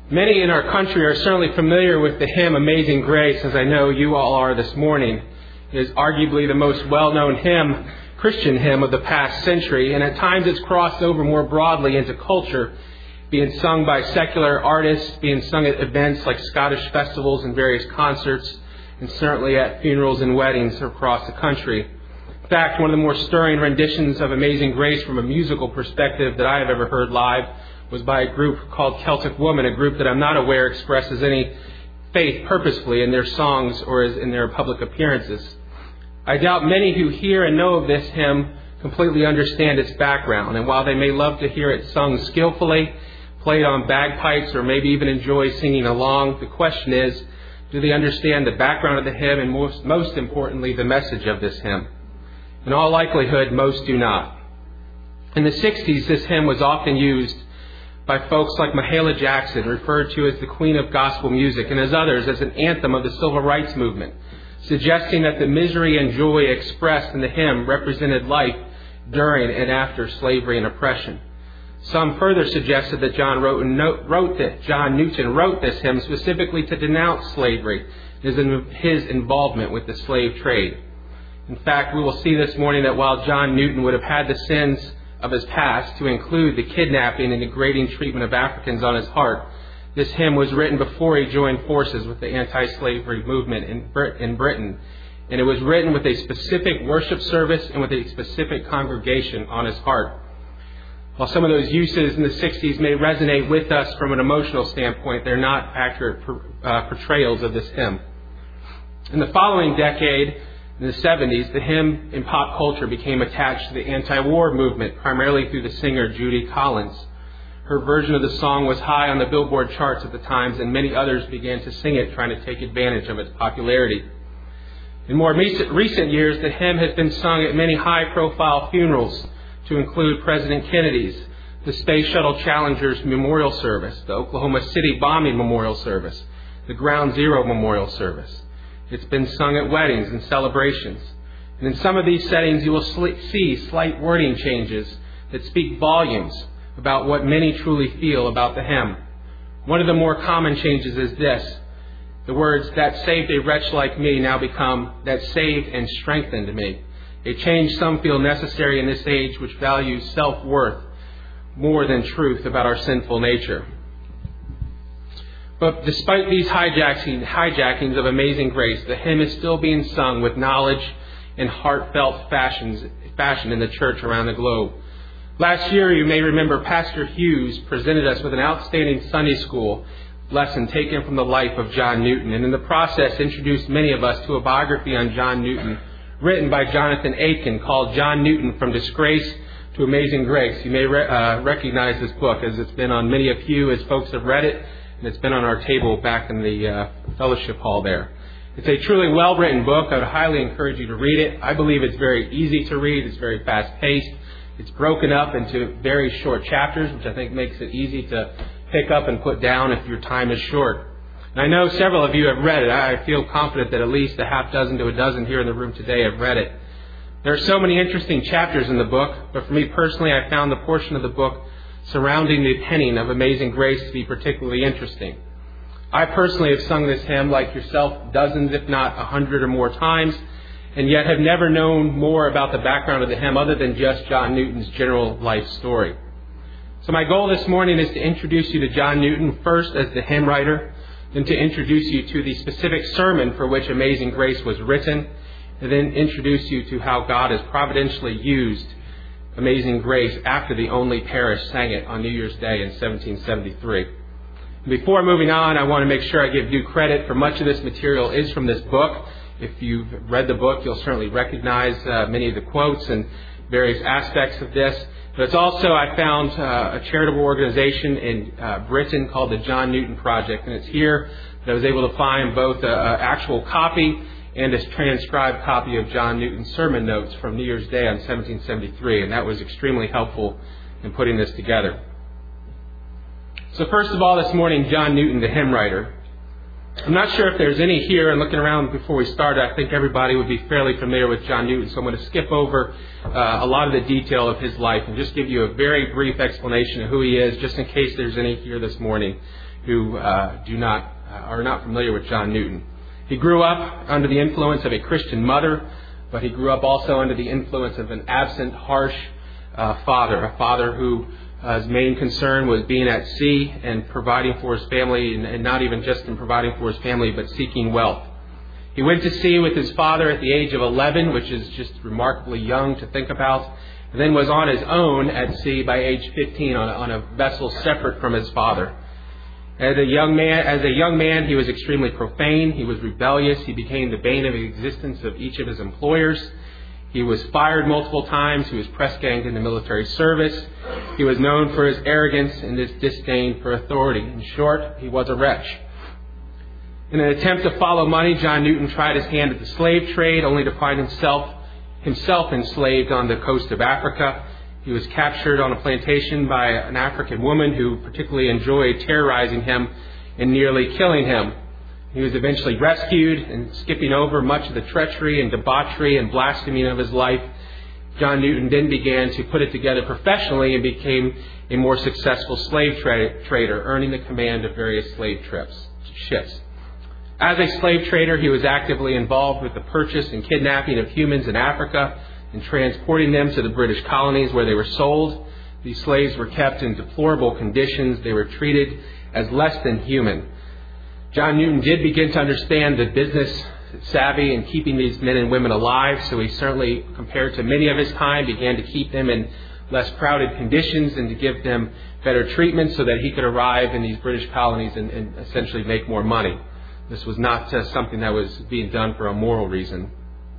Many in our country are certainly familiar with the hymn Amazing Grace, as I know you all are this morning. It is arguably the most well-known Christian hymn of the past century, and at times it's crossed over more broadly into culture, being sung by secular artists, being sung at events like Scottish festivals and various concerts, and certainly at funerals and weddings across the country. In fact, one of the more stirring renditions of Amazing Grace from a musical perspective that I have ever heard live was by a group called Celtic Woman, a group that I'm not aware expresses any faith purposefully in their songs or in their public appearances. I doubt many who hear and know of this hymn completely understand its background, and while they may love to hear it sung skillfully, played on bagpipes, or maybe even enjoy singing along, the question is, do they understand the background of the hymn and most importantly, the message of this hymn? In all likelihood, most do not. In the 60s, this hymn was often used by folks like Mahalia Jackson, referred to as the Queen of Gospel Music, and as others as an anthem of the Civil Rights Movement, suggesting that the misery and joy expressed in the hymn represented life during and after slavery and oppression. Some further suggested that John Newton wrote this hymn specifically to denounce slavery and his involvement with the slave trade. In fact, we will see this morning that while John Newton would have had the sins of his past to include the kidnapping and degrading treatment of Africans on his heart, this hymn was written before he joined forces with the anti-slavery movement in Britain, and it was written with a specific worship service and with a specific congregation on his heart. While some of those uses in the 60s may resonate with us from an emotional standpoint, they're not accurate portrayals of this hymn. In the following decade, in the 70s, the hymn in pop culture became attached to the anti-war movement, primarily through the singer Judy Collins. Her version of the song was high on the Billboard charts at the time, and many others began to sing it, trying to take advantage of its popularity. In more recent years, the hymn has been sung at many high-profile funerals, to include President Kennedy's, the Space Shuttle Challenger's memorial service, the Oklahoma City bombing memorial service, the Ground Zero memorial service. It's been sung at weddings and celebrations. And in some of these settings, you will see slight wording changes that speak volumes about what many truly feel about the hymn. One of the more common changes is this. The words, "that saved a wretch like me," now become, "that saved and strengthened me." A change some feel necessary in this age which values self-worth more than truth about our sinful nature. But despite these hijackings of Amazing Grace, the hymn is still being sung with knowledge and heartfelt fashion in the church around the globe. Last year, you may remember, Pastor Hughes presented us with an outstanding Sunday school lesson taken from the life of John Newton, and in the process introduced many of us to a biography on John Newton written by Jonathan Aitken called John Newton from Disgrace to Amazing Grace. You may recognize this book as it's been on many of you as folks have read it, and it's been on our table back in the fellowship hall there. It's a truly well-written book. I would highly encourage you to read it. I believe it's very easy to read. It's very fast-paced. It's broken up into very short chapters, which I think makes it easy to pick up and put down if your time is short. And I know several of you have read it. I feel confident that at least a half dozen to a dozen here in the room today have read it. There are so many interesting chapters in the book, but for me personally, I found the portion of the book surrounding the penning of Amazing Grace to be particularly interesting. I personally have sung this hymn, like yourself, dozens, if not 100 or more times, and yet have never known more about the background of the hymn other than just John Newton's general life story. So my goal this morning is to introduce you to John Newton first as the hymn writer, then to introduce you to the specific sermon for which Amazing Grace was written, and then introduce you to how God has providentially used Amazing Grace after the only parish sang it on New Year's Day in 1773. Before moving on, I want to make sure I give due credit for much of this material is from this book. If you've read the book, you'll certainly recognize many of the quotes and various aspects of this. But it's also, I found a charitable organization in Britain called the John Newton Project, and it's here that I was able to find both an actual copy and a transcribed copy of John Newton's sermon notes from New Year's Day on 1773, and that was extremely helpful in putting this together. So first of all, this morning, John Newton, the hymn writer. I'm not sure if there's any here, and looking around before we started, I think everybody would be fairly familiar with John Newton, so I'm going to skip over a lot of the detail of his life and just give you a very brief explanation of who he is, just in case there's any here this morning who are not familiar with John Newton. He grew up under the influence of a Christian mother, but he grew up also under the influence of an absent, harsh father, a father whose main concern was being at sea and providing for his family, and not even just in providing for his family, but seeking wealth. He went to sea with his father at the age of 11, which is just remarkably young to think about, and then was on his own at sea by age 15 on a vessel separate from his father. As a young man, he was extremely profane. He was rebellious. He became the bane of the existence of each of his employers. He was fired multiple times. He was press-ganged in the military service. He was known for his arrogance and his disdain for authority. In short, he was a wretch. In an attempt to follow money, John Newton tried his hand at the slave trade, only to find himself enslaved on the coast of Africa. He was captured on a plantation by an African woman who particularly enjoyed terrorizing him and nearly killing him. He was eventually rescued, and skipping over much of the treachery and debauchery and blasphemy of his life, John Newton then began to put it together professionally and became a more successful slave trader, earning the command of various slave ships. As a slave trader, he was actively involved with the purchase and kidnapping of humans in Africa and transporting them to the British colonies where they were sold. These slaves were kept in deplorable conditions. They were treated as less than human. John Newton did begin to understand the business savvy in keeping these men and women alive, so he certainly, compared to many of his time, began to keep them in less crowded conditions and to give them better treatment so that he could arrive in these British colonies and essentially make more money. This was not something that was being done for a moral reason.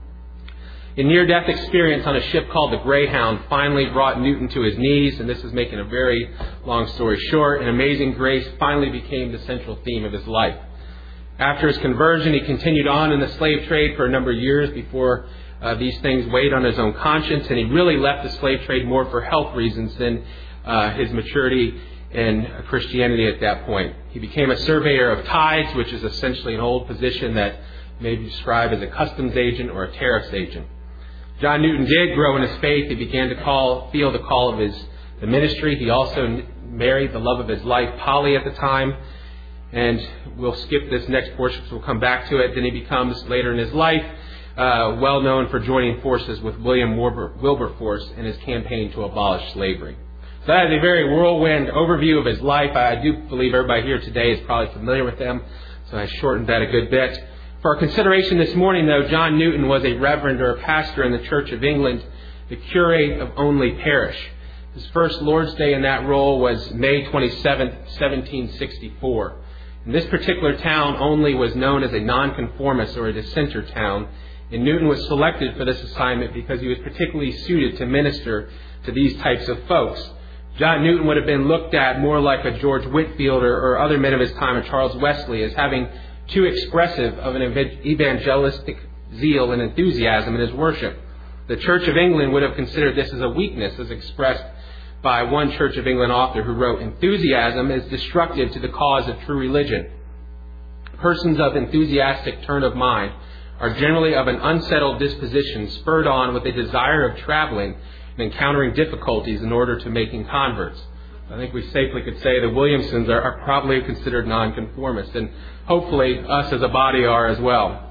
A near-death experience on a ship called the Greyhound finally brought Newton to his knees, and this is making a very long story short. An amazing grace finally became the central theme of his life. After his conversion, he continued on in the slave trade for a number of years before these things weighed on his own conscience, and he really left the slave trade more for health reasons than his maturity in Christianity at that point. He became a surveyor of tides, which is essentially an old position that may be described as a customs agent or a tariffs agent. John Newton did grow in his faith. He began to feel the call of the ministry. He also married the love of his life, Polly, at the time. And we'll skip this next portion because we'll come back to it. Then he becomes, later in his life, well known for joining forces with William Wilberforce in his campaign to abolish slavery. So that is a very whirlwind overview of his life. I do believe everybody here today is probably familiar with him, so I shortened that a good bit. For our consideration this morning, though, John Newton was a reverend or a pastor in the Church of England, the curate of Only Parish. His first Lord's Day in that role was May 27th, 1764. In this particular town, Only was known as a nonconformist or a dissenter town, and Newton was selected for this assignment because he was particularly suited to minister to these types of folks. John Newton would have been looked at more like a George Whitefield or other men of his time, or Charles Wesley, as having too expressive of an evangelistic zeal and enthusiasm in his worship. The Church of England would have considered this as a weakness, as expressed by one Church of England author who wrote, "Enthusiasm is destructive to the cause of true religion. Persons of enthusiastic turn of mind are generally of an unsettled disposition, spurred on with a desire of traveling and encountering difficulties in order to making converts." I think we safely could say the Williamsons are probably considered nonconformists, and hopefully us as a body are as well.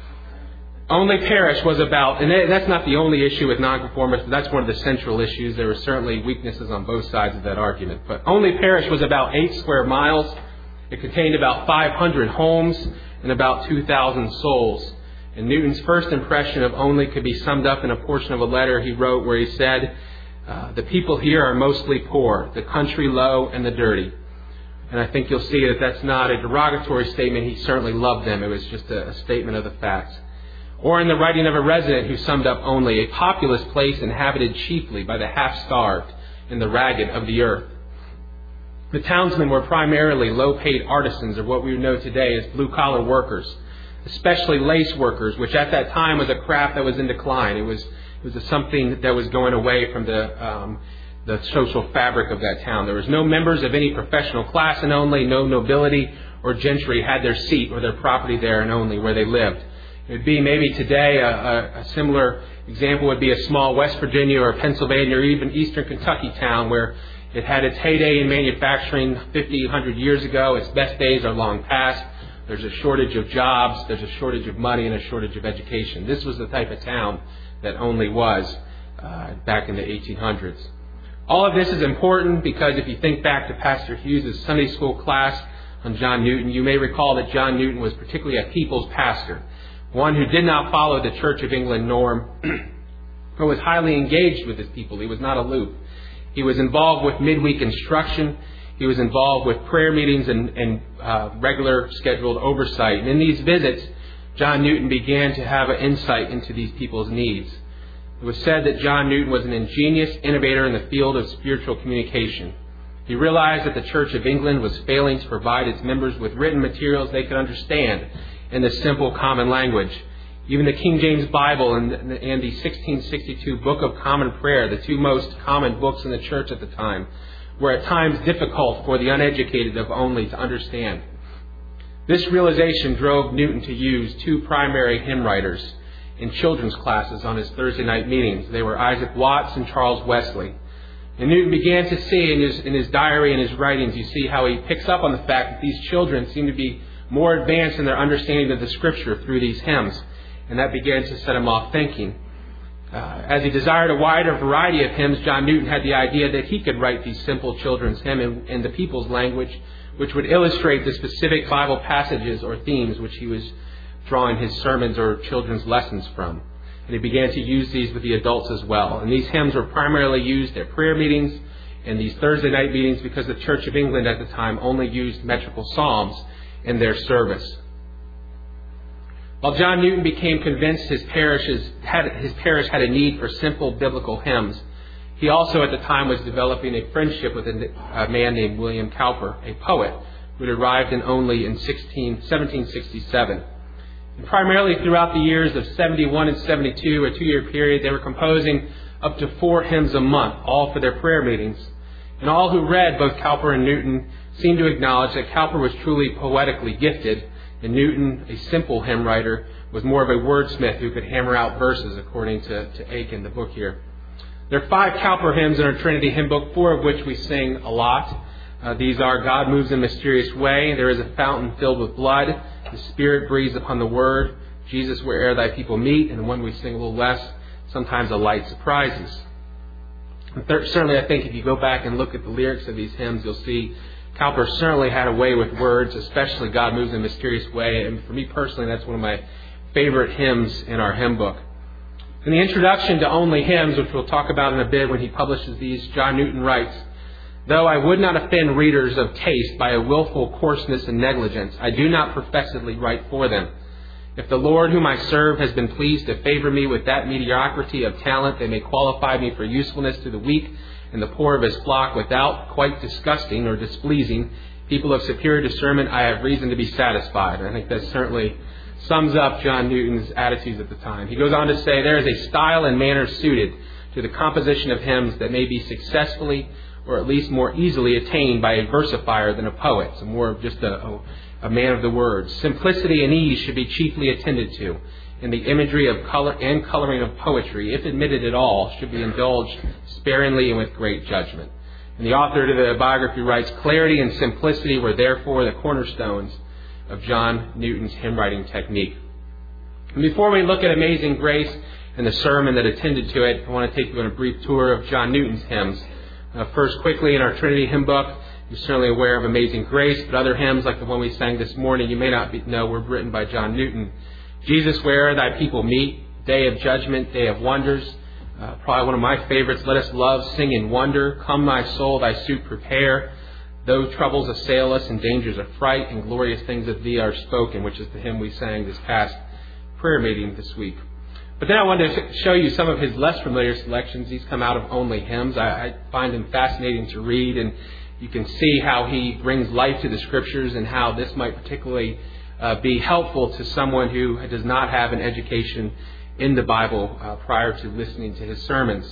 Only Parish was about, and that's not the only issue with nonconformists, but that's one of the central issues. There were certainly weaknesses on both sides of that argument. But Only Parish was about 8 square miles. It contained about 500 homes and about 2,000 souls. And Newton's first impression of Only could be summed up in a portion of a letter he wrote where he said, "The people here are mostly poor, the country low and the dirty." And I think you'll see that that's not a derogatory statement. He certainly loved them. It was just a statement of the facts. Or in the writing of a resident who summed up Only, "A populous place inhabited chiefly by the half-starved and the ragged of the earth." The townsmen were primarily low-paid artisans, or what we would know today as blue-collar workers, especially lace workers, which at that time was a craft that was in decline. It was something that was going away from the social fabric of that town. There was no members of any professional class in Only. No nobility or gentry had their seat or their property there in Only where they lived. It would be maybe today a similar example would be a small West Virginia or Pennsylvania or even Eastern Kentucky town where It had its heyday in manufacturing 50, 100 years ago. Its best days are long past. There's a shortage of jobs, there's a shortage of money, and a shortage of education. This was the type of town that Only was back in the 1800s. All of this is important because if you think back to Pastor Hughes' Sunday school class on John Newton, you may recall that John Newton was particularly a people's pastor, one who did not follow the Church of England norm, but was highly engaged with his people. He was not aloof. He was involved with midweek instruction. He was involved with prayer meetings and regular scheduled oversight. And in these visits, John Newton began to have an insight into these people's needs. It was said that John Newton was an ingenious innovator in the field of spiritual communication. He realized that the Church of England was failing to provide its members with written materials they could understand in the simple common language. Even the King James Bible and the 1662 Book of Common Prayer, the two most common books in the church at the time, were at times difficult for the uneducated of Only to understand. This realization drove Newton to use two primary hymn writers in children's classes on his Thursday night meetings. They were Isaac Watts and Charles Wesley. And Newton began to see in his diary and his writings, you see how he picks up on the fact that these children seem to be more advanced in their understanding of the Scripture through these hymns. And that began to set him off thinking. As he desired a wider variety of hymns, John Newton had the idea that he could write these simple children's hymns in the people's language, which would illustrate the specific Bible passages or themes which he was drawing his sermons or children's lessons from. And he began to use these with the adults as well. And these hymns were primarily used at prayer meetings and these Thursday night meetings because the Church of England at the time only used metrical psalms in their service. While John Newton became convinced his parish had a need for simple biblical hymns, he also at the time was developing a friendship with a man named William Cowper, a poet who had arrived in Only in 1767. And primarily throughout the years of 71 and 72, a 2-year period, they were composing up to 4 hymns a month, all for their prayer meetings. And all who read both Cowper and Newton seemed to acknowledge that Cowper was truly poetically gifted, and Newton, a simple hymn writer, was more of a wordsmith who could hammer out verses, according to Aiken, the book here. There are 5 Cowper hymns in our Trinity hymn book, 4 of which we sing a lot. These are God Moves in a Mysterious Way, There is a Fountain Filled with Blood, The Spirit Breathes Upon the Word, Jesus Where'er Thy People Meet, and one we sing a little less, Sometimes a Light Surprises. And certainly I think if you go back and look at the lyrics of these hymns, you'll see Cowper certainly had a way with words, especially God Moves in a Mysterious Way. And for me personally, that's one of my favorite hymns in our hymn book. In the introduction to Only Hymns, which we'll talk about in a bit when he publishes these, John Newton writes, "Though I would not offend readers of taste by a willful coarseness and negligence, I do not professedly write for them. If the Lord whom I serve has been pleased to favor me with that mediocrity of talent that may qualify me for usefulness to the weak and the poor of his flock without quite disgusting or displeasing people of superior discernment, I have reason to be satisfied." I think that certainly sums up John Newton's attitudes at the time. He goes on to say, "There is a style and manner suited to the composition of hymns that may be successfully or at least more easily attained by a versifier than a poet." So more of just a man of the words. "Simplicity and ease should be chiefly attended to, and the imagery of color and coloring of poetry, if admitted at all, should be indulged sparingly and with great judgment." And the author to the biography writes, "Clarity and simplicity were therefore the cornerstones of John Newton's hymn writing technique." And before we look at Amazing Grace and the sermon that attended to it, I want to take you on a brief tour of John Newton's hymns. First, quickly, in our Trinity hymn book, you're certainly aware of Amazing Grace, but other hymns like the one we sang this morning, you may not know were written by John Newton. Jesus Where'er Thy People Meet, Day of Judgment, Day of Wonders, probably one of my favorites, Let Us Love, Sing in Wonder, Come My Soul, Thy Suit Prepare, Though Troubles Assail Us and Dangers Affright, and Glorious Things of Thee Are Spoken, which is the hymn we sang this past prayer meeting this week. But then I wanted to show you some of his less familiar selections. These come out of Only Hymns. I find them fascinating to read, and you can see how he brings life to the Scriptures and how this might particularly be helpful to someone who does not have an education in the Bible prior to listening to his sermons.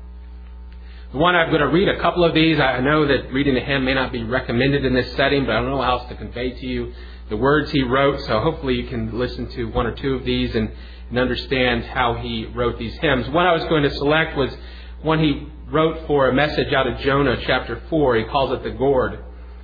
The one I'm going to read a couple of these. I know that reading a hymn may not be recommended in this setting, but I don't know how else to convey to you the words he wrote. So hopefully you can listen to one or two of these and understand how he wrote these hymns. One I was going to select was one he wrote for a message out of Jonah chapter 4. He calls it the Gourd.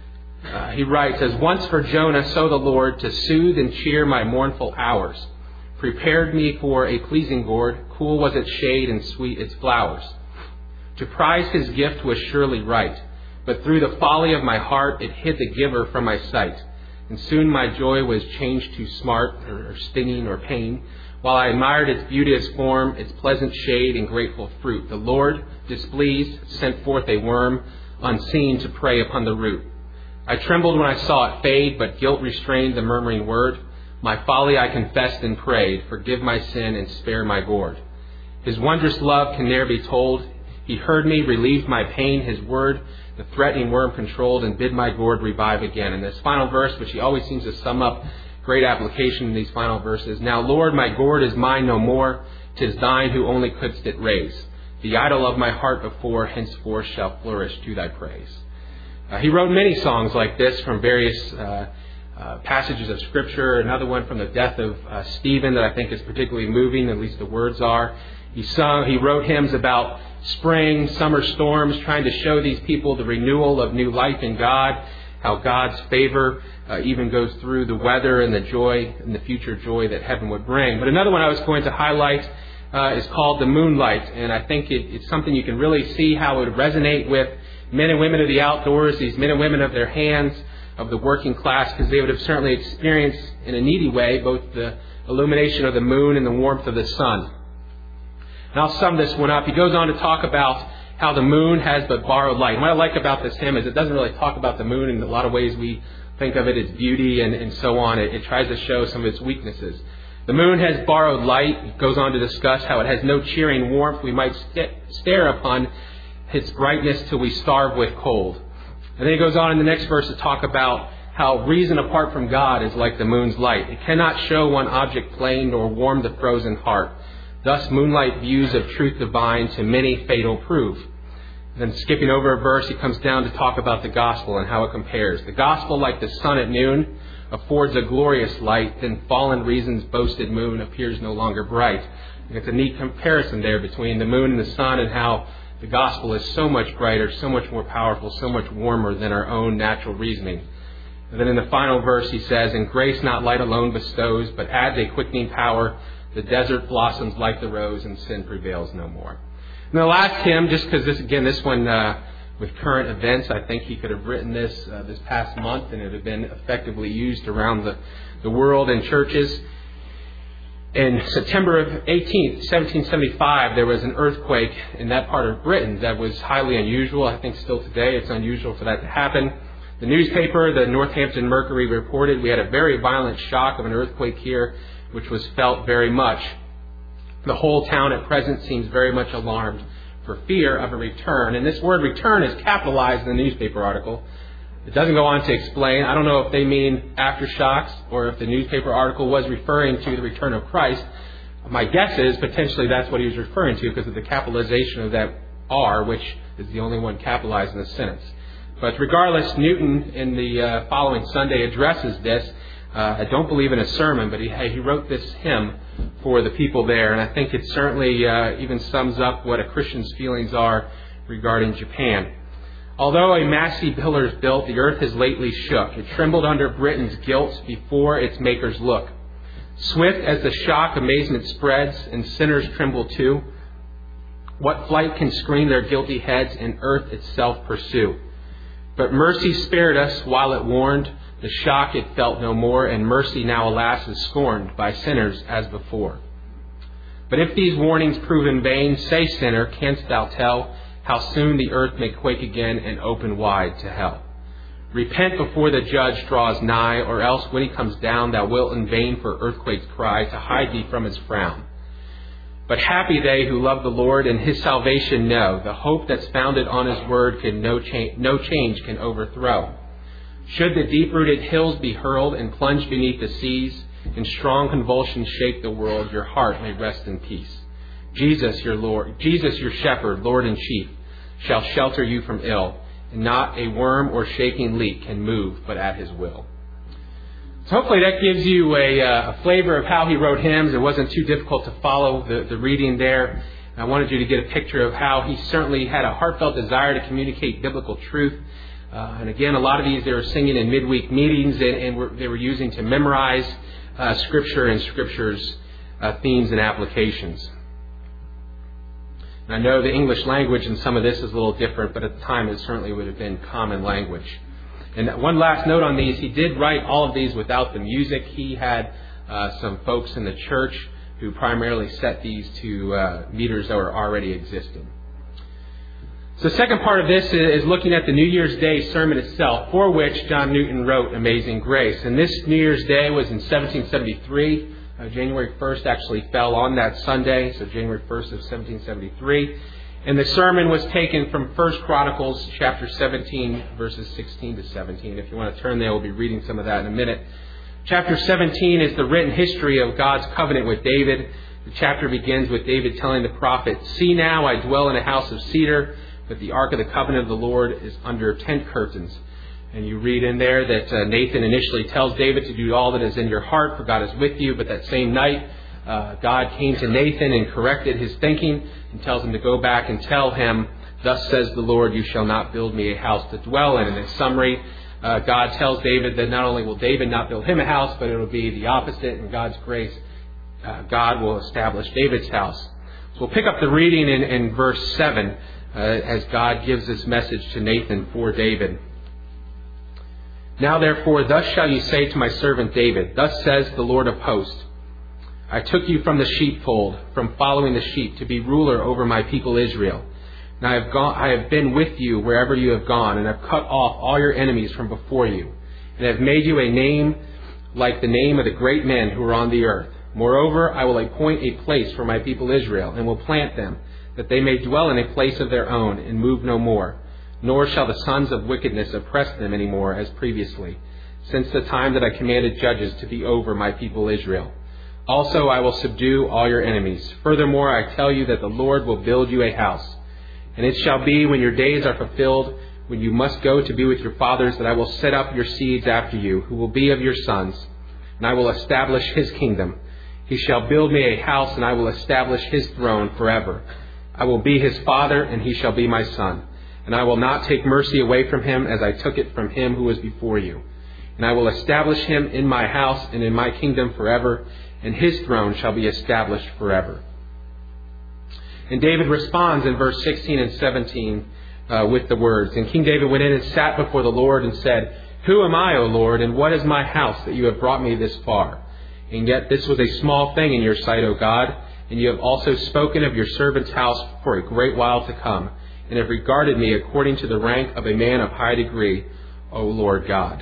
He writes, "As once for Jonah, so the Lord, to soothe and cheer my mournful hours, prepared me for a pleasing gourd. Cool was its shade and sweet its flowers. To prize his gift was surely right, but through the folly of my heart it hid the giver from my sight. And soon my joy was changed to smart or stinging or pain, while I admired its beauteous form, its pleasant shade and grateful fruit. The Lord, displeased, sent forth a worm unseen to prey upon the root. I trembled when I saw it fade, but guilt restrained the murmuring word. My folly I confessed and prayed, forgive my sin and spare my gourd. His wondrous love can ne'er be told. He heard me, relieved my pain. His word the threatening worm controlled, and bid my gourd revive again." And this final verse, which he always seems to sum up, great application in these final verses. "Now, Lord, my gourd is mine no more. 'Tis thine who only couldst it raise. The idol of my heart before, henceforth shall flourish to thy praise." He wrote many songs like this from various passages of Scripture. Another one from the death of Stephen that I think is particularly moving, at least the words are. He wrote hymns about spring, summer storms, trying to show these people the renewal of new life in God, how God's favor even goes through the weather and the joy and the future joy that heaven would bring. But another one I was going to highlight is called The Moonlight, and I think it's something you can really see how it would resonate with men and women of the outdoors, these men and women of their hands, of the working class, because they would have certainly experienced in a needy way both the illumination of the moon and the warmth of the sun. And I'll sum this one up. He goes on to talk about how the moon has but borrowed light. And what I like about this hymn is it doesn't really talk about the moon in a lot of ways we think of it as beauty and so on. It tries to show some of its weaknesses. The moon has borrowed light. It goes on to discuss how it has no cheering warmth. We might stare upon its brightness till we starve with cold. And then he goes on in the next verse to talk about how reason apart from God is like the moon's light. It cannot show one object plain nor warm the frozen heart. Thus moonlight views of truth divine to many fatal prove. And then skipping over a verse, he comes down to talk about the gospel and how it compares. The gospel, like the sun at noon, affords a glorious light. Then fallen reason's boasted moon appears no longer bright. And it's a neat comparison there between the moon and the sun and how the gospel is so much brighter, so much more powerful, so much warmer than our own natural reasoning. And then in the final verse he says, "And grace not light alone bestows, but adds a quickening power. The desert blossoms like the rose, and sin prevails no more." And the last hymn, just because this one with current events, I think he could have written this past month, and it would have been effectively used around the world in churches. In September of 18th, 1775, there was an earthquake in that part of Britain that was highly unusual. I think still today it's unusual for that to happen. The newspaper, the Northampton Mercury, reported we had a very violent shock of an earthquake here, which was felt very much. The whole town at present seems very much alarmed for fear of a return. And this word return is capitalized in the newspaper article. It doesn't go on to explain. I don't know if they mean aftershocks or if the newspaper article was referring to the return of Christ. My guess is potentially that's what he was referring to because of the capitalization of that R, which is the only one capitalized in the sentence. But regardless, Newton in the following Sunday addresses this. I don't believe in a sermon, but he wrote this hymn for the people there. And I think it certainly even sums up what a Christian's feelings are regarding Japan. Although a massy pillar is built, the earth has lately shook. It trembled under Britain's guilt before its maker's look. Swift as the shock, amazement spreads, and sinners tremble too. What flight can screen their guilty heads and earth itself pursue? But mercy spared us while it warned. The shock it felt no more, and mercy now, alas, is scorned by sinners as before. But if these warnings prove in vain, say, sinner, canst thou tell how soon the earth may quake again and open wide to hell? Repent before the judge draws nigh, or else when he comes down, thou wilt in vain for earthquake's cry to hide thee from his frown. But happy they who love the Lord and his salvation know. The hope that's founded on his word can no change can overthrow. Should the deep-rooted hills be hurled and plunge beneath the seas, and strong convulsions shake the world, your heart may rest in peace. Jesus, your Lord, Jesus, your shepherd, Lord and chief, shall shelter you from ill, and not a worm or shaking leaf can move but at his will. So hopefully that gives you a flavor of how he wrote hymns. It wasn't too difficult to follow the reading there. I wanted you to get a picture of how he certainly had a heartfelt desire to communicate biblical truth. And again, a lot of these they were singing in midweek meetings and they were using to memorize Scripture and Scripture's themes and applications. And I know the English language in some of this is a little different, but at the time it certainly would have been common language. And one last note on these, he did write all of these without the music. He had some folks in the church who primarily set these to meters that were already existing. So the second part of this is looking at the New Year's Day sermon itself, for which John Newton wrote Amazing Grace. And this New Year's Day was in 1773. January 1st actually fell on that Sunday, so January 1st of 1773. And the sermon was taken from 1 Chronicles chapter 17, verses 16 to 17. If you want to turn there, we'll be reading some of that in a minute. Chapter 17 is the written history of God's covenant with David. The chapter begins with David telling the prophet, "See now, I dwell in a house of cedar, but the ark of the covenant of the Lord is under tent curtains." And you read in there that Nathan initially tells David to do all that is in your heart, for God is with you. But that same night, God came to Nathan and corrected his thinking and tells him to go back and tell him, "Thus says the Lord, you shall not build me a house to dwell in." And in summary, God tells David that not only will David not build him a house, but it will be the opposite. In God's grace, God will establish David's house. So we'll pick up the reading in verse 7 as God gives this message to Nathan for David. "Now therefore, thus shall you say to my servant David, Thus says the Lord of hosts, I took you from the sheepfold, from following the sheep, to be ruler over my people Israel. And I have been with you wherever you have gone, and have cut off all your enemies from before you, and have made you a name like the name of the great men who are on the earth. Moreover, I will appoint a place for my people Israel, and will plant them, that they may dwell in a place of their own, and move no more. Nor shall the sons of wickedness oppress them any more as previously, since the time that I commanded judges to be over my people Israel. Also I will subdue all your enemies. Furthermore, I tell you that the Lord will build you a house. And it shall be, when your days are fulfilled, when you must go to be with your fathers, that I will set up your seeds after you, who will be of your sons, and I will establish his kingdom. He shall build me a house, and I will establish his throne forever. I will be his father, and he shall be my son. And I will not take mercy away from him, as I took it from him who was before you. And I will establish him in my house and in my kingdom forever, and his throne shall be established forever." And David responds in verse 16 and 17 with the words, "And King David went in and sat before the Lord and said, Who am I, O Lord, and what is my house that you have brought me this far? And yet this was a small thing in your sight, O God, and you have also spoken of your servant's house for a great while to come, and have regarded me according to the rank of a man of high degree, O Lord God."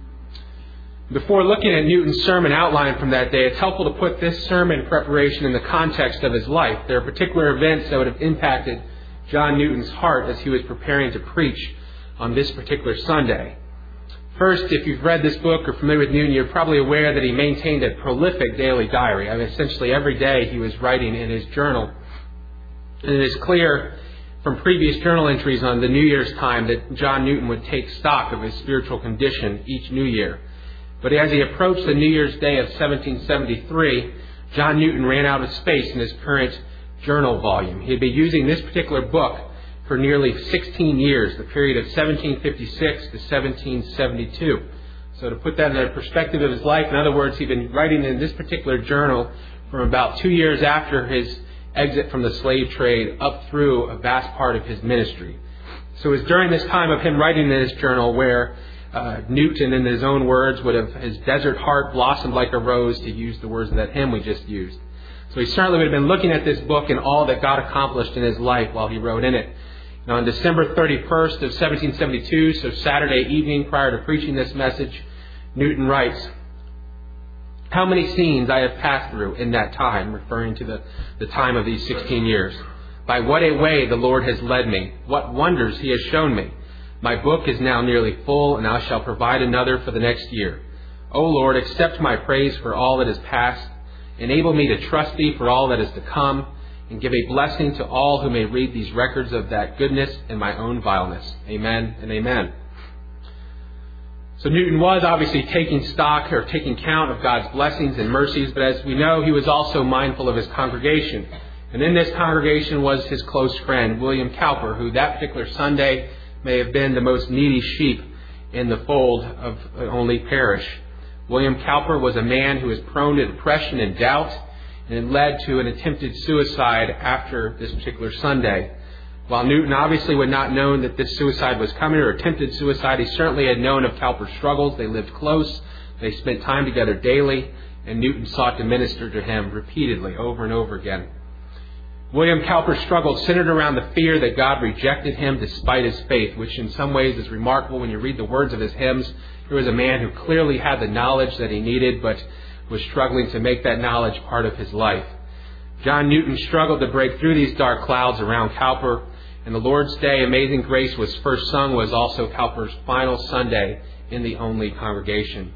Before looking at Newton's sermon outline from that day, it's helpful to put this sermon preparation in the context of his life. There are particular events that would have impacted John Newton's heart as he was preparing to preach on this particular Sunday. First, if you've read this book or familiar with Newton, you're probably aware that he maintained a prolific daily diary. I mean, essentially every day he was writing in his journal. And it is clear from previous journal entries on the New Year's time that John Newton would take stock of his spiritual condition each New Year. But as he approached the New Year's Day of 1773, John Newton ran out of space in his current journal volume. He had been using this particular book for nearly 16 years, the period of 1756 to 1772. So to put that in the perspective of his life, in other words, he'd been writing in this particular journal from about 2 years after his exit from the slave trade up through a vast part of his ministry. So it was during this time of him writing in this journal where Newton, in his own words, would have his desert heart blossomed like a rose, to use the words of that hymn we just used. So he certainly would have been looking at this book and all that God accomplished in his life while he wrote in it. Now, on December 31st of 1772, so Saturday evening prior to preaching this message, Newton writes, "How many scenes I have passed through in that time," referring to the time of these 16 years. "By what a way the Lord has led me. What wonders he has shown me. My book is now nearly full, and I shall provide another for the next year. O Lord, accept my praise for all that is past. Enable me to trust thee for all that is to come, and give a blessing to all who may read these records of that goodness and my own vileness. Amen and amen." So Newton was obviously taking stock or taking count of God's blessings and mercies, but as we know, he was also mindful of his congregation. And in this congregation was his close friend, William Cowper, who that particular Sunday may have been the most needy sheep in the fold of Only Parish. William Cowper was a man who was prone to depression and doubt, and it led to an attempted suicide after this particular Sunday. While Newton obviously would not know that this suicide was coming or attempted suicide, he certainly had known of Cowper's struggles. They lived close. They spent time together daily, and Newton sought to minister to him repeatedly, over and over again. William Cowper's struggle centered around the fear that God rejected him despite his faith, which in some ways is remarkable when you read the words of his hymns. Here was a man who clearly had the knowledge that he needed, but was struggling to make that knowledge part of his life. John Newton struggled to break through these dark clouds around Cowper, and the Lord's Day, Amazing Grace, was first sung, was also Cowper's final Sunday in the Only congregation.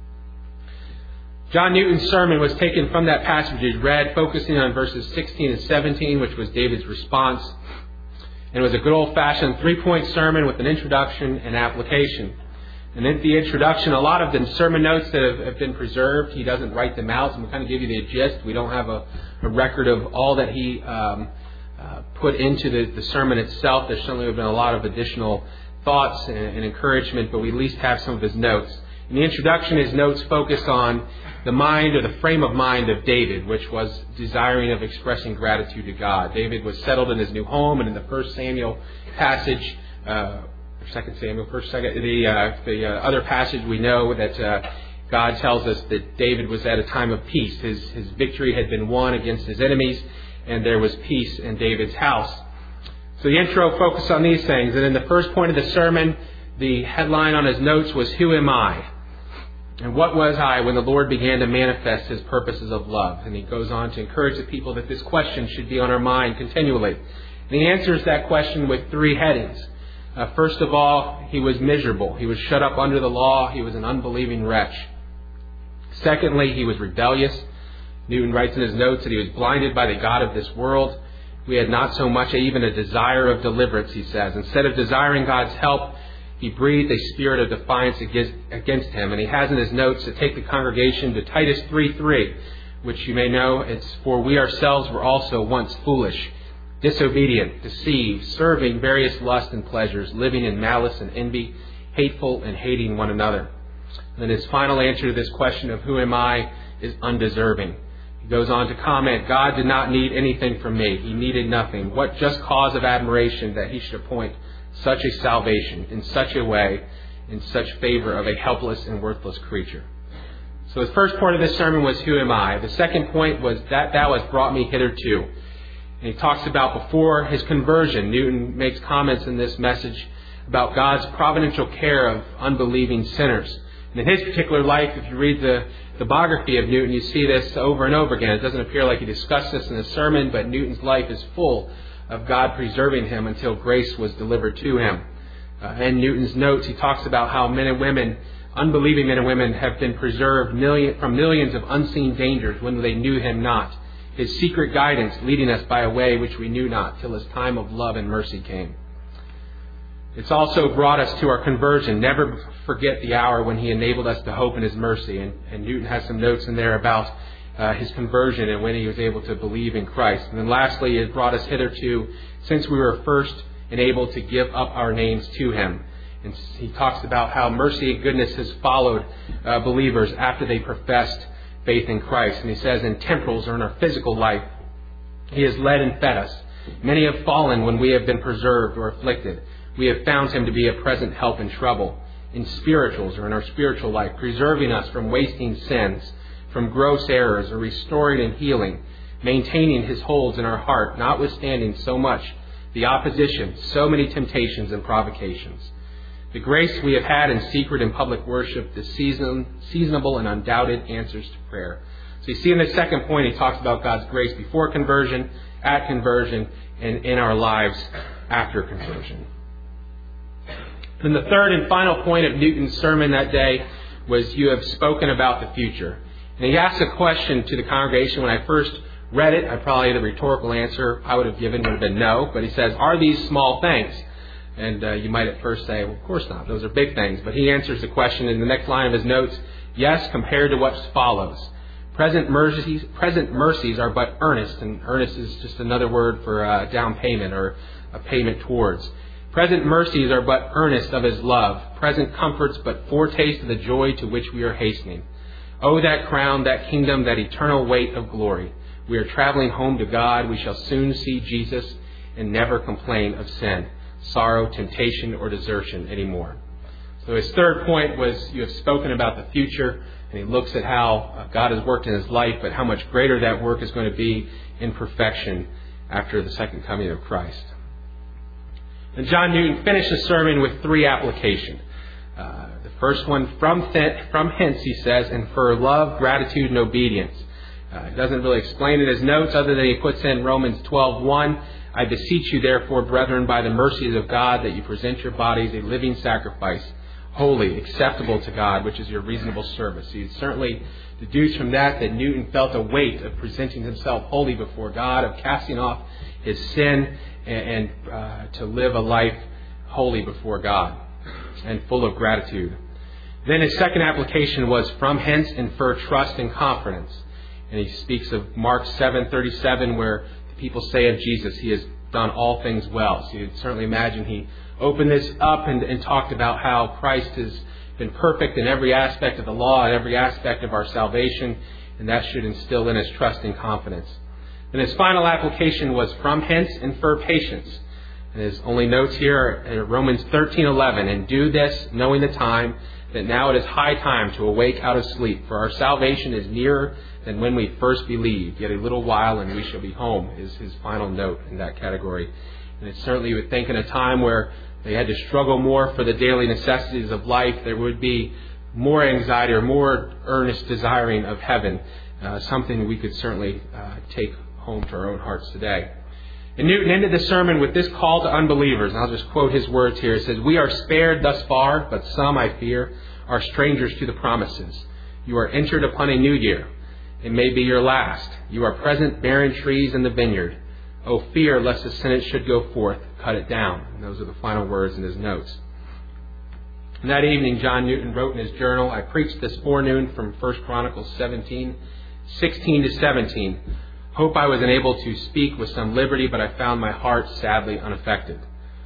John Newton's sermon was taken from that passage we read, focusing on verses 16 and 17, which was David's response. And it was a good old-fashioned 3-point sermon with an introduction and application. And in the introduction, a lot of the sermon notes that have been preserved, he doesn't write them out, so we'll kind of give you the gist. We don't have a record of all that he put into the sermon itself. There certainly have been a lot of additional thoughts and encouragement, but we at least have some of his notes. In the introduction, his notes focus on the mind or the frame of mind of David, which was desiring of expressing gratitude to God. David was settled in his new home, and in the 1 Samuel passage, the other passage we know that God tells us that David was at a time of peace. His victory had been won against his enemies, and there was peace in David's house. So the intro focused on these things, and in the first point of the sermon, the headline on his notes was, "Who am I? And what was I when the Lord began to manifest his purposes of love?" And he goes on to encourage the people that this question should be on our mind continually. And he answers that question with 3 headings. First of all, he was miserable. He was shut up under the law. He was an unbelieving wretch. Secondly, he was rebellious. Newton writes in his notes that he was blinded by the god of this world. We had not so much even a desire of deliverance, he says. Instead of desiring God's help, he breathed a spirit of defiance against him. And he has in his notes to take the congregation to Titus 3:3, which you may know. It's, "For we ourselves were also once foolish, disobedient, deceived, serving various lusts and pleasures, living in malice and envy, hateful and hating one another." And his final answer to this question of who am I is undeserving. He goes on to comment, "God did not need anything from me. He needed nothing. What just cause of admiration that he should appoint such a salvation in such a way, in such favor of a helpless and worthless creature." So his first point of this sermon was, "Who am I?" The second point was, "That thou hast brought me hitherto." And he talks about before his conversion. Newton makes comments in this message about God's providential care of unbelieving sinners. And in his particular life, if you read the biography of Newton, you see this over and over again. It doesn't appear like he discussed this in his sermon, but Newton's life is full of God preserving him until grace was delivered to him. In Newton's notes, he talks about how men and women, unbelieving men and women, have been preserved from millions of unseen dangers when they knew him not. His secret guidance leading us by a way which we knew not, till his time of love and mercy came. It's also brought us to our conversion. Never forget the hour when he enabled us to hope in his mercy. And Newton has some notes in there about his conversion and when he was able to believe in Christ. And then lastly, it brought us hitherto since we were first enabled to give up our names to him. And he talks about how mercy and goodness has followed believers after they professed faith in Christ. And he says in temporals or in our physical life, he has led and fed us. Many have fallen when we have been preserved or afflicted. We have found him to be a present help in trouble. In spirituals or in our spiritual life, preserving us from wasting sins, from gross errors, or restoring and healing, maintaining his holds in our heart, notwithstanding so much the opposition, so many temptations and provocations. The grace we have had in secret and public worship, the seasonable and undoubted answers to prayer. So you see in the second point, he talks about God's grace before conversion, at conversion, and in our lives after conversion. And the third and final point of Newton's sermon that day was, "You have spoken about the future." And he asked a question to the congregation. When I first read it, the rhetorical answer I would have given would have been no. But he says, "Are these small things?" And you might at first say, "Well, of course not. Those are big things." But he answers the question in the next line of his notes, "Yes, compared to what follows. Present mercies are but earnest, and earnest is just another word for down payment or a payment towards. Present mercies are but earnest of His love. Present comforts but foretaste of the joy to which we are hastening. Oh, that crown, that kingdom, that eternal weight of glory. We are traveling home to God. We shall soon see Jesus and never complain of sin, sorrow, temptation, or desertion anymore. So his third point was, you have spoken about the future, and he looks at how God has worked in his life, but how much greater that work is going to be in perfection after the second coming of Christ. And John Newton finished the sermon with three applications. The first one, from hence, he says, infer love, gratitude, and obedience. He doesn't really explain it in his notes other than he puts in Romans 12:1. I beseech you, therefore, brethren, by the mercies of God, that you present your bodies a living sacrifice, holy, acceptable to God, which is your reasonable service. So you certainly deduce from that Newton felt a weight of presenting himself holy before God, of casting off his sin, and to live a life holy before God and full of gratitude. Then his second application was, from hence infer trust and confidence. And he speaks of Mark 7:37, where the people say of Jesus, he has done all things well. So you'd certainly imagine he opened this up and talked about how Christ has been perfect in every aspect of the law and every aspect of our salvation, and that should instill in us trust and confidence. And his final application was, from hence infer patience. And his only notes here are Romans 13:11, and do this, knowing the time, that now it is high time to awake out of sleep, for our salvation is nearer than when we first believed. Yet a little while and we shall be home, is his final note in that category. And it certainly, you would think, in a time where they had to struggle more for the daily necessities of life, there would be more anxiety or more earnest desiring of heaven, something we could certainly take home to our own hearts today. And Newton ended the sermon with this call to unbelievers, and I'll just quote his words here. It says, we are spared thus far, but some, I fear, are strangers to the promises. You are entered upon a new year. It may be your last. You are present barren trees in the vineyard. O fear lest the sentence should go forth, cut it down. And those are the final words in his notes. And that evening, John Newton wrote in his journal, I preached this forenoon from 1 Chronicles 17:16-17. Hope I was able to speak with some liberty, but I found my heart sadly unaffected.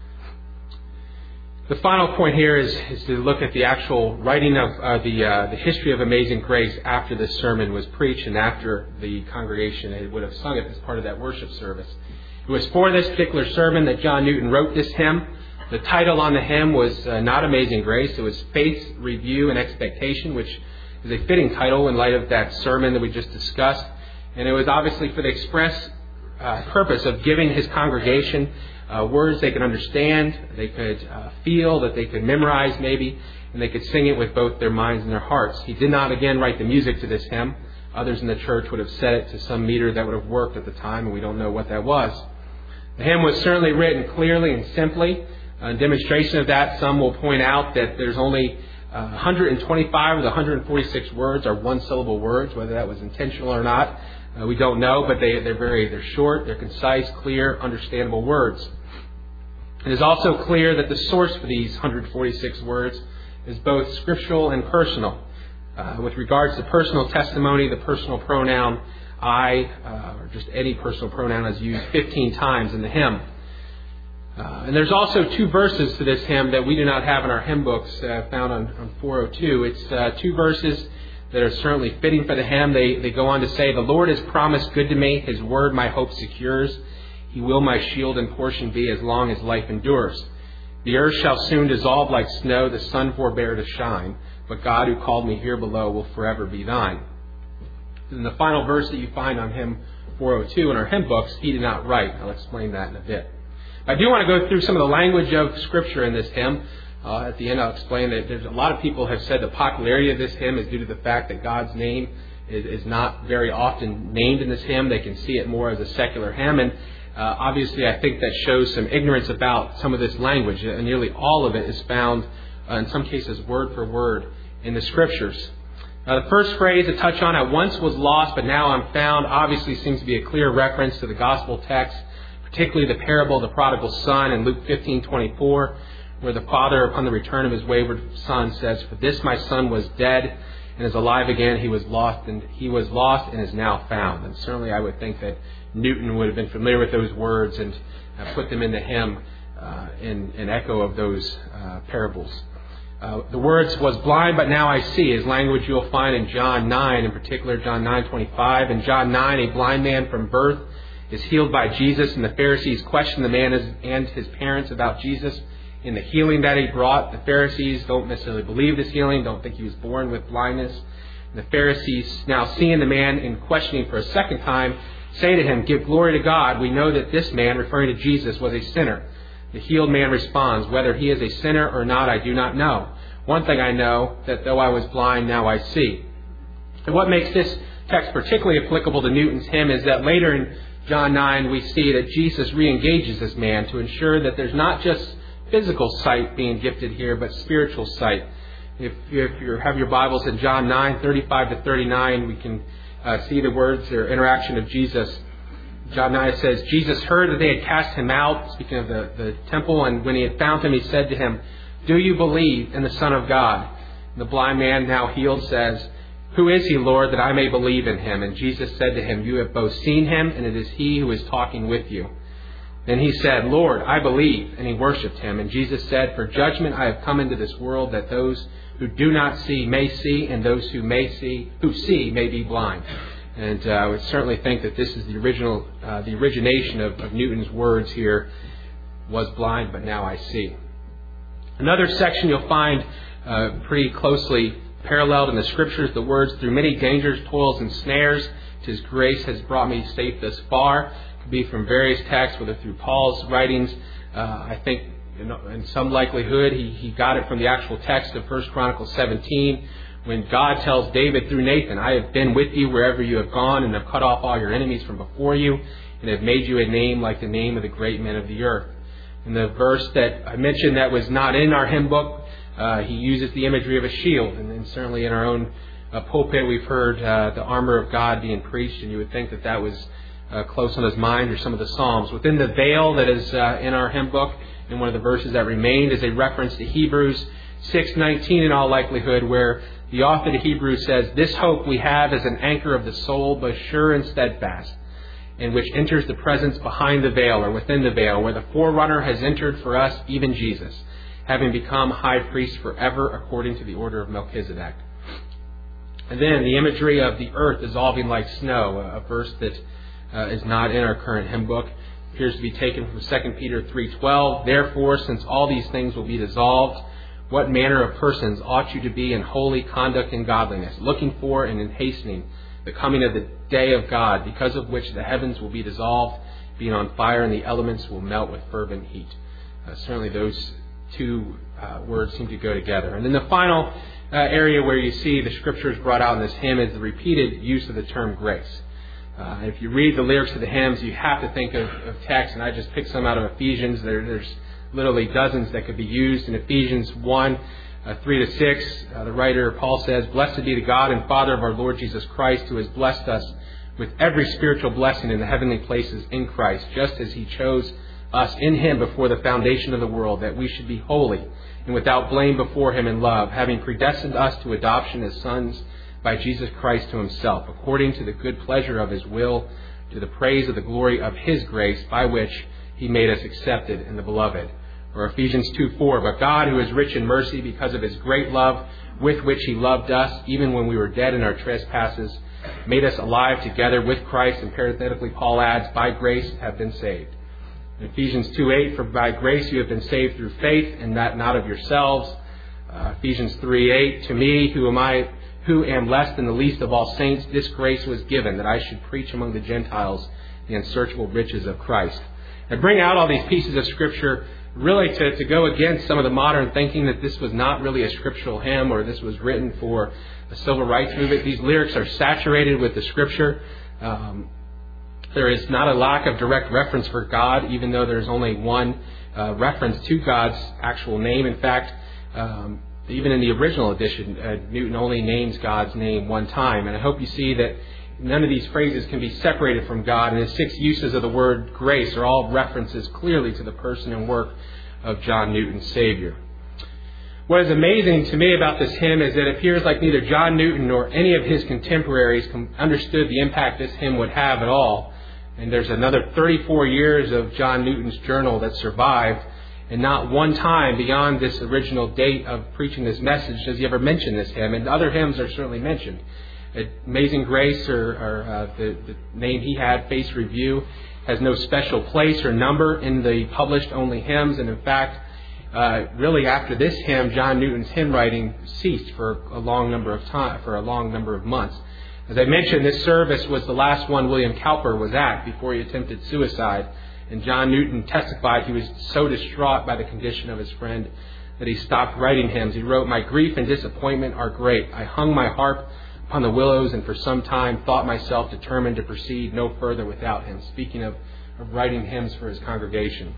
The final point here is to look at the actual writing of the history of Amazing Grace after this sermon was preached and after the congregation would have sung it as part of that worship service. It was for this particular sermon that John Newton wrote this hymn. The title on the hymn was not Amazing Grace. It was Faith's Review and Expectation, which is a fitting title in light of that sermon that we just discussed. And it was obviously for the express purpose of giving his congregation words they could understand, they could feel, that they could memorize maybe, and they could sing it with both their minds and their hearts. He did not, again, write the music to this hymn. Others in the church would have set it to some meter that would have worked at the time, and we don't know what that was. The hymn was certainly written clearly and simply. In demonstration of that, some will point out that there's only 125 of the 146 words are one-syllable words. Whether that was intentional or not, we don't know, but they're short, they're concise, clear, understandable words. It is also clear that the source for these 146 words is both scriptural and personal. With regards to personal testimony, the personal pronoun I, or just any personal pronoun, is used 15 times in the hymn. And there's also two verses to this hymn that we do not have in our hymn books found on 402. It's two verses that are certainly fitting for the hymn. They go on to say, the Lord has promised good to me. His word my hope secures. He will my shield and portion be as long as life endures. The earth shall soon dissolve like snow. The sun forbear to shine. But God who called me here below will forever be thine. And the final verse that you find on hymn 402 in our hymn books, he did not write. I'll explain that in a bit. I do want to go through some of the language of Scripture in this hymn. At the end, I'll explain that there's a lot of people have said the popularity of this hymn is due to the fact that God's name is not very often named in this hymn. They can see it more as a secular hymn. And obviously, I think that shows some ignorance about some of this language. Nearly all of it is found, in some cases, word for word in the Scriptures. The first phrase to touch on, I once was lost, but now I'm found, obviously seems to be a clear reference to the gospel text, particularly the parable of the prodigal son in Luke 15:24, where the father, upon the return of his wayward son, says, for this my son was dead and is alive again. He was lost and is now found. And certainly I would think that Newton would have been familiar with those words and put them in the hymn in echo of those parables. The words "was blind, but now I see" is language you'll find in John 9, in particular John 9:25. In John 9, a blind man from birth is healed by Jesus, and the Pharisees question the man and his parents about Jesus in the healing that he brought. The Pharisees don't necessarily believe this healing, don't think he was born with blindness. And the Pharisees, now seeing the man in questioning for a second time, say to him, "Give glory to God. We know that this man," referring to Jesus, "was a sinner." The healed man responds, "Whether he is a sinner or not, I do not know. One thing I know, that though I was blind, now I see." And what makes this text particularly applicable to Newton's hymn is that later in John 9, we see that Jesus re-engages this man to ensure that there's not just physical sight being gifted here, but spiritual sight. If you have your Bibles in John 9:35 to 39, we can see the words or interaction of Jesus. John 9 says, "Jesus heard that they had cast him out," speaking of the temple, "and when he had found him, he said to him, 'Do you believe in the Son of God?' And the blind man, now healed, says, 'Who is he, Lord, that I may believe in him?' And Jesus said to him, 'You have both seen him, and it is he who is talking with you.' Then he said, 'Lord, I believe,' and he worshipped him. And Jesus said, 'For judgment I have come into this world, that those who do not see may see, and those who see may be blind.'" And I would certainly think that this is the origination of Newton's words here, "Was blind, but now I see." Another section you'll find pretty closely paralleled in the Scriptures, the words, "Through many dangers, toils, and snares, 'tis grace has brought me safe thus far." Could be from various texts, whether through Paul's writings. I think in some likelihood he got it from the actual text of 1 Chronicles 17, when God tells David through Nathan, "I have been with you wherever you have gone, and have cut off all your enemies from before you, and have made you a name like the name of the great men of the earth." In the verse that I mentioned that was not in our hymn book, he uses the imagery of a shield. And certainly in our own pulpit we've heard the armor of God being preached, and you would think that that was close on his mind, or some of the Psalms. Within the veil that is in our hymn book, in one of the verses that remained, is a reference to Hebrews 6:19 in all likelihood, where the author to Hebrews says, "This hope we have as an anchor of the soul, both sure and steadfast, and which enters the presence behind the veil," or within the veil, "where the forerunner has entered for us, even Jesus, having become high priest forever according to the order of Melchizedek." And then the imagery of the earth dissolving like snow, a verse that is not in our current hymn book, appears to be taken from 2 Peter 3:12. "Therefore, since all these things will be dissolved, what manner of persons ought you to be in holy conduct and godliness, looking for and in hastening the coming of the day of God, because of which the heavens will be dissolved, being on fire, and the elements will melt with fervent heat." Certainly those two words seem to go together. And then the final area where you see the Scriptures brought out in this hymn is the repeated use of the term grace. If you read the lyrics of the hymns, you have to think of text, and I just picked some out of Ephesians. There's literally dozens that could be used. In Ephesians 1:3-6, the writer Paul says, "Blessed be the God and Father of our Lord Jesus Christ, who has blessed us with every spiritual blessing in the heavenly places in Christ, just as he chose us in him before the foundation of the world, that we should be holy and without blame before him in love, having predestined us to adoption as sons by Jesus Christ to himself, according to the good pleasure of his will, to the praise of the glory of his grace, by which he made us accepted in the beloved." Or Ephesians 2:4, "But God, who is rich in mercy, because of his great love with which he loved us, even when we were dead in our trespasses, made us alive together with Christ." And parenthetically, Paul adds, "By grace have been saved." In Ephesians 2:8, "For by grace you have been saved through faith, and that not of yourselves." Ephesians 3:8, "To me, who am less than the least of all saints, this grace was given, that I should preach among the Gentiles the unsearchable riches of Christ." I bring out all these pieces of Scripture really to go against some of the modern thinking that this was not really a scriptural hymn, or this was written for the civil rights movement. These lyrics are saturated with the Scripture. There is not a lack of direct reference for God, even though there's only one reference to God's actual name. In fact, even in the original edition, Newton only names God's name one time. And I hope you see that none of these phrases can be separated from God. And the 6 uses of the word grace are all references clearly to the person and work of John Newton, Savior. What is amazing to me about this hymn is that it appears like neither John Newton nor any of his contemporaries understood the impact this hymn would have at all. And there's another 34 years of John Newton's journal that survived, and not one time beyond this original date of preaching this message does he ever mention this hymn. And other hymns are certainly mentioned. Amazing Grace, or the name he had, Face Review, has no special place or number in the published only hymns. And in fact, really after this hymn, John Newton's hymn writing ceased for a long number of months. As I mentioned, this service was the last one William Cowper was at before he attempted suicide. And John Newton testified he was so distraught by the condition of his friend that he stopped writing hymns. He wrote, "My grief and disappointment are great. I hung my harp upon the willows and for some time thought myself determined to proceed no further without him," speaking of writing hymns for his congregation.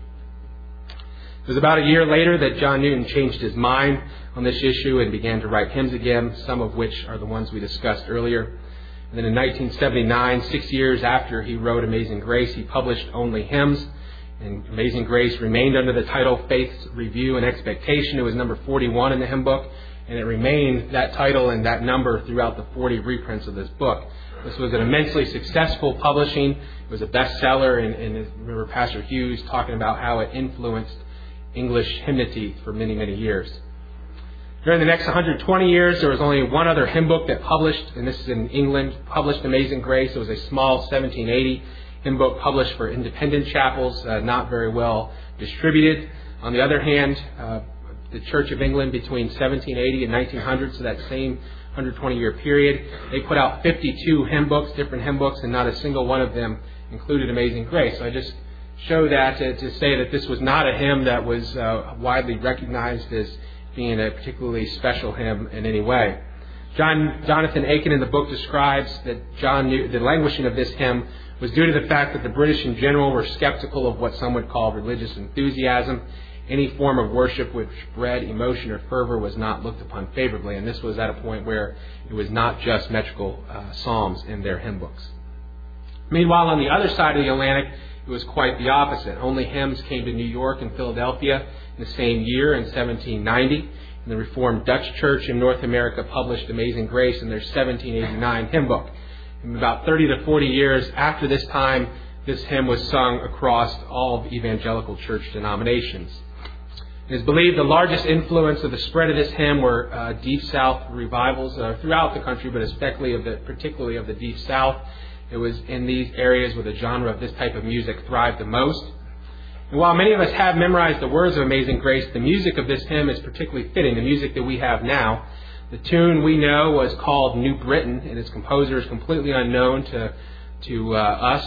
It was about a year later that John Newton changed his mind on this issue and began to write hymns again, some of which are the ones we discussed earlier. And then in 1979, 6 years after he wrote Amazing Grace, he published only hymns. And Amazing Grace remained under the title Faith's Review and Expectation. It was number 41 in the hymn book, and it remained that title and that number throughout the 40 reprints of this book. This was an immensely successful publishing. It was a bestseller, and I remember Pastor Hughes talking about how it influenced English hymnody for many, many years. During the next 120 years, there was only one other hymn book that published, and this is in England, published Amazing Grace. It was a small 1780 hymn book published for independent chapels, not very well distributed. On the other hand, the Church of England between 1780 and 1900, so that same 120-year period, they put out 52 hymn books, different hymn books, and not a single one of them included Amazing Grace. So I just show that to say that this was not a hymn that was widely recognized as being a particularly special hymn in any way. Jonathan Aiken in the book describes that the languishing of this hymn was due to the fact that the British in general were skeptical of what some would call religious enthusiasm. Any form of worship which bred emotion or fervor was not looked upon favorably, and this was at a point where it was not just metrical psalms in their hymn books. Meanwhile, on the other side of the Atlantic, it was quite the opposite. Only hymns came to New York and Philadelphia in the same year, in 1790. And the Reformed Dutch Church in North America published Amazing Grace in their 1789 hymn book. And about 30 to 40 years after this time, this hymn was sung across all of evangelical church denominations. It is believed the largest influence of the spread of this hymn were Deep South revivals throughout the country, but particularly of the Deep South. It was in these areas where the genre of this type of music thrived the most. And while many of us have memorized the words of Amazing Grace, the music of this hymn is particularly fitting, the music that we have now. The tune we know was called New Britain, and its composer is completely unknown to us.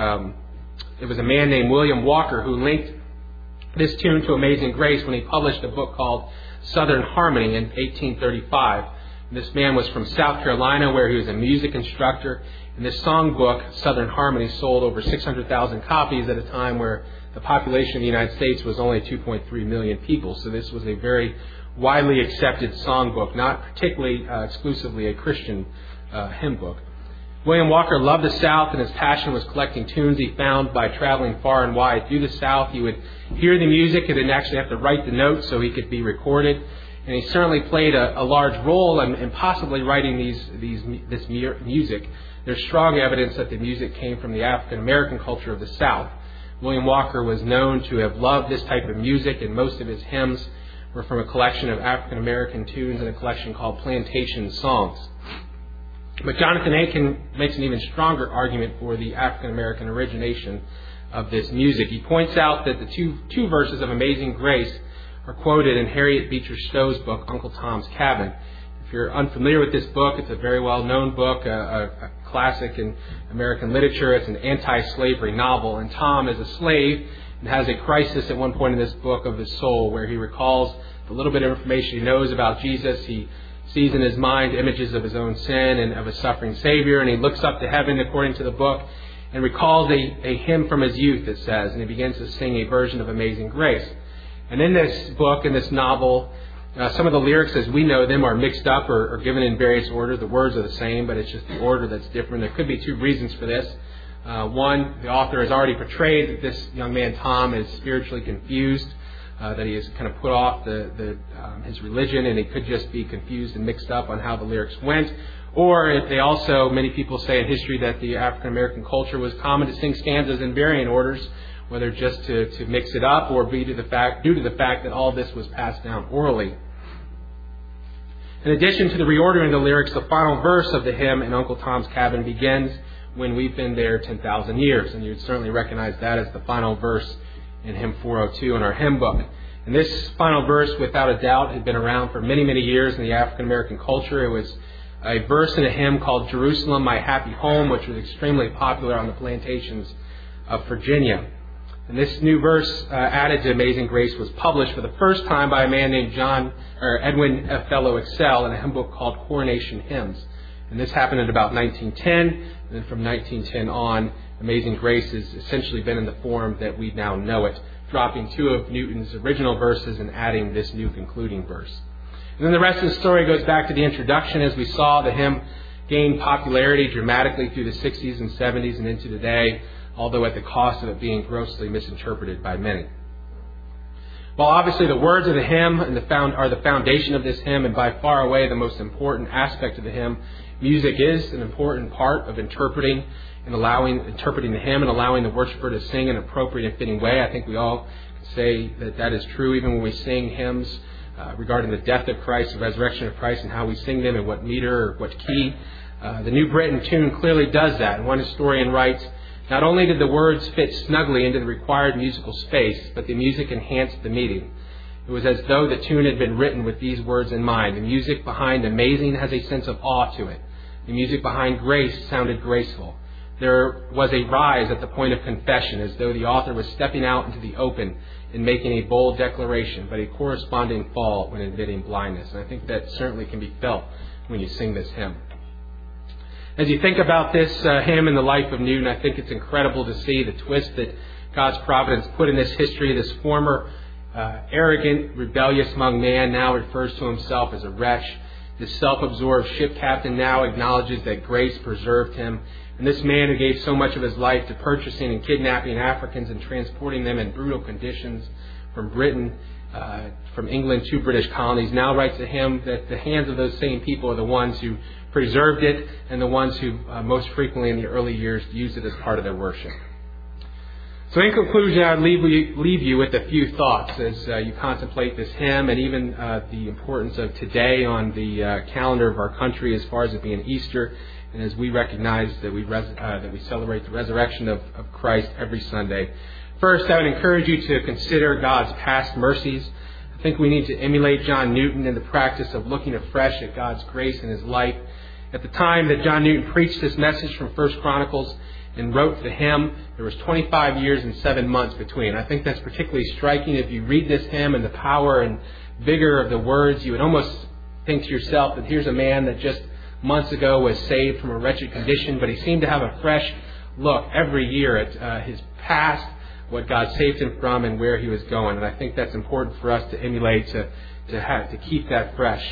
It was a man named William Walker who linked this tune to Amazing Grace when he published a book called Southern Harmony in 1835. And this man was from South Carolina, where he was a music instructor. And this songbook, Southern Harmony, sold over 600,000 copies at a time where the population of the United States was only 2.3 million people. So this was a very widely accepted songbook, not particularly exclusively a Christian hymn book. William Walker loved the South, and his passion was collecting tunes he found by traveling far and wide through the South. He would hear the music and then actually have to write the notes so he could be recorded. And he certainly played a large role in possibly writing this music. There's strong evidence that the music came from the African American culture of the South. William Walker was known to have loved this type of music, and most of his hymns were from a collection of African American tunes in a collection called Plantation Songs. But Jonathan Aiken makes an even stronger argument for the African American origination of this music. He points out that the two verses of Amazing Grace are quoted in Harriet Beecher Stowe's book, Uncle Tom's Cabin. If you're unfamiliar with this book, it's a very well-known book, a classic in American literature. It's an anti-slavery novel, and Tom is a slave and has a crisis at one point in this book of his soul where he recalls the little bit of information he knows about Jesus. He sees in his mind images of his own sin and of a suffering Savior, and he looks up to heaven according to the book and recalls a hymn from his youth, it says, and he begins to sing a version of Amazing Grace. And in this book, in this novel, some of the lyrics as we know them are mixed up or given in various order. The words are the same, but it's just the order that's different. There could be two reasons for this. One, the author has already portrayed that this young man, Tom, is spiritually confused that he has kind of put off his religion, and he could just be confused and mixed up on how the lyrics went. Or if they also, many people say in history that the African American culture was common to sing stanzas in varying orders, whether just to mix it up or due to the fact that all this was passed down orally. In addition to the reordering of the lyrics, the final verse of the hymn in Uncle Tom's Cabin begins, "When we've been there 10,000 years." And you'd certainly recognize that as the final verse in hymn 402 in our hymn book. And this final verse, without a doubt, had been around for many, many years in the African American culture. It was a verse in a hymn called "Jerusalem, My Happy Home," which was extremely popular on the plantations of Virginia. And this new verse added to Amazing Grace was published for the first time by a man named Edwin Fellow Excel in a hymn book called Coronation Hymns. And this happened in about 1910. And then from 1910 on, Amazing Grace has essentially been in the form that we now know it, dropping two of Newton's original verses and adding this new concluding verse. And then the rest of the story goes back to the introduction. As we saw, the hymn gained popularity dramatically through the 60s and 70s and into today, although at the cost of it being grossly misinterpreted by many. While obviously the words of the hymn are the foundation of this hymn, and by far away the most important aspect of the hymn, music is an important part of interpreting the hymn and allowing the worshiper to sing in an appropriate and fitting way. I think we all say that is true even when we sing hymns regarding the death of Christ, the resurrection of Christ, and how we sing them in what meter or what key. The New Britain tune clearly does that. And one historian writes, "Not only did the words fit snugly into the required musical space, but the music enhanced the meaning. It was as though the tune had been written with these words in mind. The music behind Amazing has a sense of awe to it. The music behind Grace sounded graceful. There was a rise at the point of confession, as though the author was stepping out into the open and making a bold declaration, but a corresponding fall when admitting blindness." And I think that certainly can be felt when you sing this hymn. As you think about this hymn in the life of Newton, I think it's incredible to see the twist that God's providence put in this history. This former arrogant, rebellious young man now refers to himself as a wretch. This self-absorbed ship captain now acknowledges that grace preserved him. And this man who gave so much of his life to purchasing and kidnapping Africans and transporting them in brutal conditions from England to British colonies, now writes a hymn that the hands of those same people are the ones who preserved it and the ones who most frequently in the early years used it as part of their worship. So in conclusion, I'd leave you with a few thoughts as you contemplate this hymn and even the importance of today on the calendar of our country as far as it being Easter, and as we recognize that we celebrate the resurrection of Christ every Sunday. First, I would encourage you to consider God's past mercies. I think we need to emulate John Newton in the practice of looking afresh at God's grace in his life. At the time that John Newton preached this message from 1 Chronicles and wrote the hymn, there was 25 years and 7 months between. I think that's particularly striking. If you read this hymn and the power and vigor of the words, you would almost think to yourself that here's a man that just months ago was saved from a wretched condition, but he seemed to have a fresh look every year at his past, what God saved him from, and where he was going. And I think that's important for us to emulate, to keep that fresh.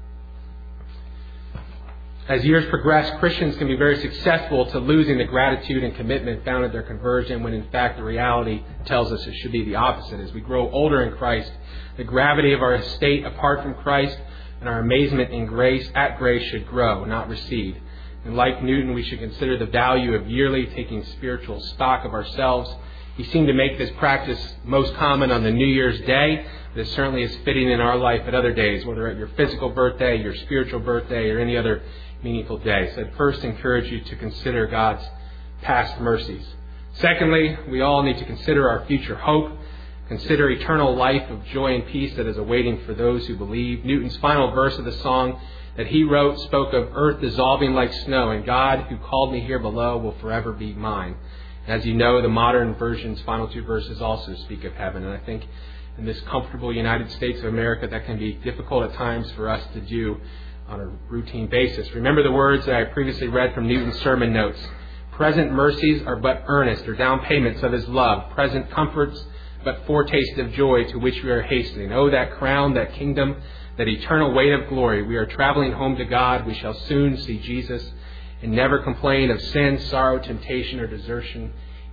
As years progress, Christians can be very successful to losing the gratitude and commitment found at their conversion, when in fact the reality tells us it should be the opposite. As we grow older in Christ, the gravity of our estate apart from Christ and our amazement in grace should grow, not recede. And like Newton, we should consider the value of yearly taking spiritual stock of ourselves. He seemed to make this practice most common on the New Year's Day, but it certainly is fitting in our life at other days, whether at your physical birthday, your spiritual birthday, or any other meaningful day. So I'd first encourage you to consider God's past mercies. Secondly, we all need to consider our future hope. Consider eternal life of joy and peace that is awaiting for those who believe. Newton's final verse of the song that he wrote spoke of earth dissolving like snow, and God who called me here below will forever be mine. As you know, the modern version's final two verses also speak of heaven. And I think in this comfortable United States of America, that can be difficult at times for us to do on a routine basis. Remember the words that I previously read from Newton's sermon notes. Present mercies are but earnest or down payments of his love. Present comforts but foretaste of joy to which we are hastening. Oh, that crown, that kingdom, that eternal weight of glory. We are traveling home to God. We shall soon see Jesus and never complain of sin, sorrow, temptation, or desertion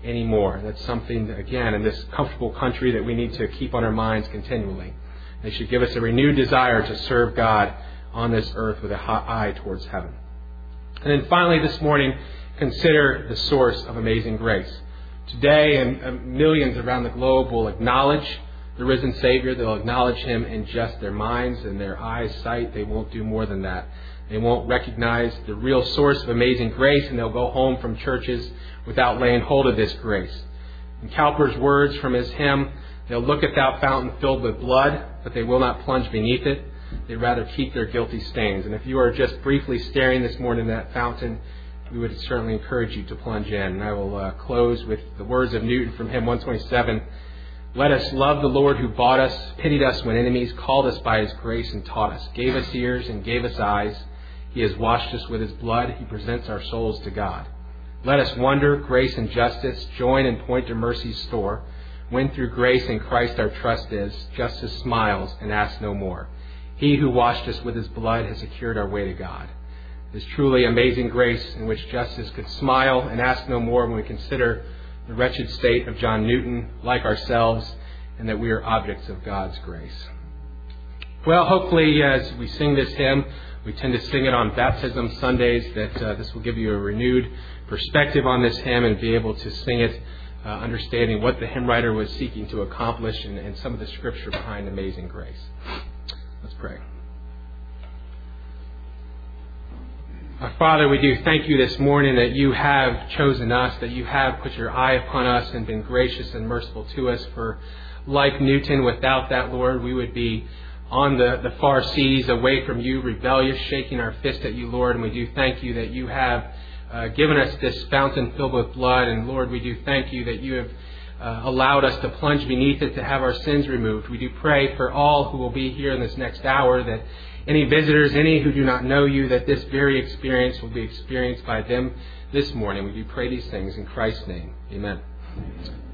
anymore. That's something, again, in this comfortable country that we need to keep on our minds continually. They should give us a renewed desire to serve God on this earth with a hot eye towards heaven. And then finally this morning, consider the source of amazing grace. Today, and millions around the globe will acknowledge the risen Savior. They'll acknowledge Him in just their minds and their eyes' sight. They won't do more than that. They won't recognize the real source of amazing grace, and they'll go home from churches without laying hold of this grace. In Cowper's words from his hymn, they'll look at that fountain filled with blood, but they will not plunge beneath it. They'd rather keep their guilty stains. And if you are just briefly staring this morning at that fountain, we would certainly encourage you to plunge in. And I will close with the words of Newton from hymn 127. Let us love the Lord who bought us, pitied us when enemies, called us by His grace and taught us, gave us ears and gave us eyes. He has washed us with His blood. He presents our souls to God. Let us wonder, grace and justice, join and point to mercy's store. When through grace in Christ our trust is, justice smiles and asks no more. He who washed us with His blood has secured our way to God. It is truly amazing grace in which justice could smile and ask no more when we consider the wretched state of John Newton, like ourselves, and that we are objects of God's grace. Well, hopefully as we sing this hymn, we tend to sing it on baptism Sundays, that this will give you a renewed perspective on this hymn and be able to sing it understanding what the hymn writer was seeking to accomplish and some of the scripture behind amazing grace. Let's pray. Our Father, we do thank you this morning that you have chosen us, that you have put your eye upon us and been gracious and merciful to us. For like Newton, without that, Lord, we would be on the far seas, away from you, rebellious, shaking our fist at you, Lord. And we do thank you that you have given us this fountain filled with blood. And Lord, we do thank you that you have allowed us to plunge beneath it to have our sins removed. We do pray for all who will be here in this next hour, that any visitors, any who do not know you, that this very experience will be experienced by them this morning. We do pray these things in Christ's name. Amen.